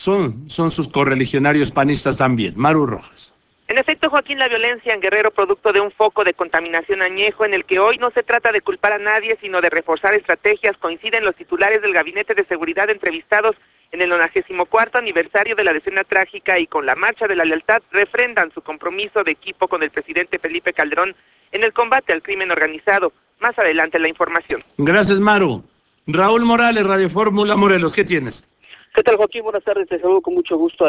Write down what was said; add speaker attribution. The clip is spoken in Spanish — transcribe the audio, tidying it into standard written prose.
Speaker 1: son sus correligionarios panistas también. Maru Rojas.
Speaker 2: En efecto, Joaquín, la violencia en Guerrero producto de un foco de contaminación añejo en el que hoy no se trata de culpar a nadie, sino de reforzar estrategias, coinciden los titulares del Gabinete de Seguridad entrevistados en el 94º aniversario de la decena trágica y con la Marcha de la Lealtad refrendan su compromiso de equipo con el presidente Felipe Calderón en el combate al crimen organizado. Más adelante la información.
Speaker 1: Gracias, Maru. Raúl Morales, Radio Fórmula Morelos, ¿qué tienes?
Speaker 3: ¿Qué tal, Joaquín? Buenas tardes, te saludo con mucho gusto.